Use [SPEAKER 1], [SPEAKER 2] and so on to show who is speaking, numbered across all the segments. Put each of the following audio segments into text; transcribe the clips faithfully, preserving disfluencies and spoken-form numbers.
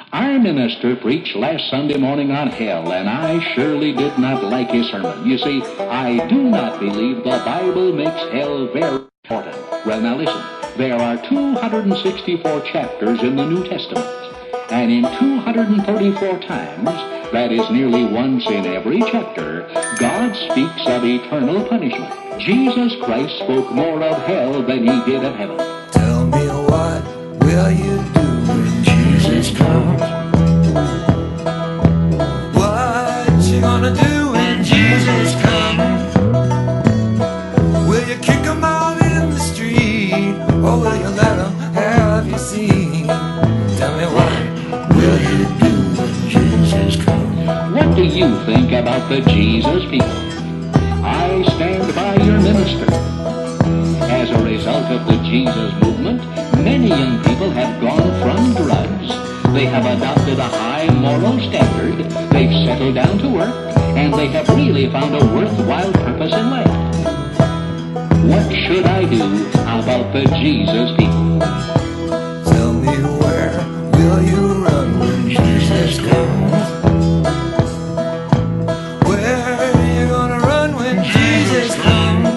[SPEAKER 1] Our minister preached last Sunday morning on hell, and I surely did not like his sermon. You see, I do not believe the Bible makes hell very important. Well, now listen. There are two hundred sixty-four chapters in the New Testament, and in two hundred thirty-four times, that is nearly once in every chapter, God speaks of eternal punishment. Jesus Christ spoke more of hell than he did of heaven.
[SPEAKER 2] Tell me, what will you do when Jesus comes? What you gonna do when Jesus comes? Will you kick him out in the street, or will you let him have your seat? Tell me, what will you do when Jesus comes?
[SPEAKER 1] What do you think about the Jesus people? I stand by your minister. As a result of the Jesus movement, many young people have gone from drugs. They have adopted a high moral standard, they've settled down to work, and they have really found a worthwhile purpose in life. What should I do about the Jesus people?
[SPEAKER 2] Tell me, where will you run when Jesus comes? Where are you gonna run when Jesus comes?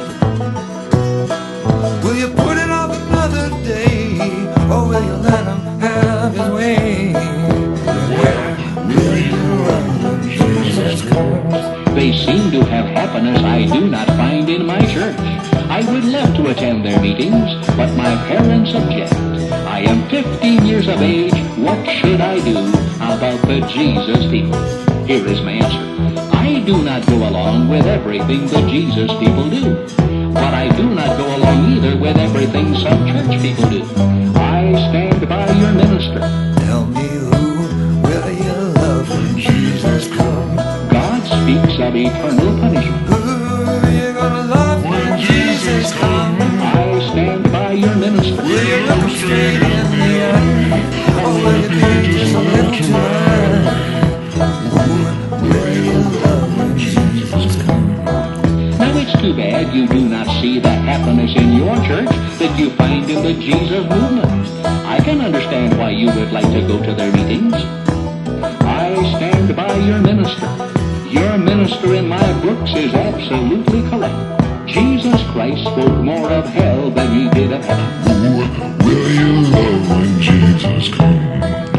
[SPEAKER 2] Will you put it off another day, or will you let him have his way? Where will you run when Jesus comes?
[SPEAKER 1] They seem to have happiness I do not find in my church. I would love to attend their meetings, but my parents object. I am fifteen years of age. What should I do about the Jesus people? Here is my answer. I do not go along with everything the Jesus people do. But I do not go along either with everything some church people do. I stand by your minister.
[SPEAKER 2] Tell me, who will you love when Jesus comes?
[SPEAKER 1] God speaks of eternal punishment.
[SPEAKER 2] Who are you gonna love when Jesus comes?
[SPEAKER 1] I stand by your minister.
[SPEAKER 2] Will you look him straight in the eye, or will you be just a little too high? Who will you love when Jesus comes?
[SPEAKER 1] Now it's too bad you do not see the happiness in your church that you find in the Jesus movement. I can understand why you would like to go to their meetings. I stand by your minister. Your minister in my books is absolutely correct. Jesus Christ spoke more of hell than he did of heaven.
[SPEAKER 3] Who will you love when Jesus comes?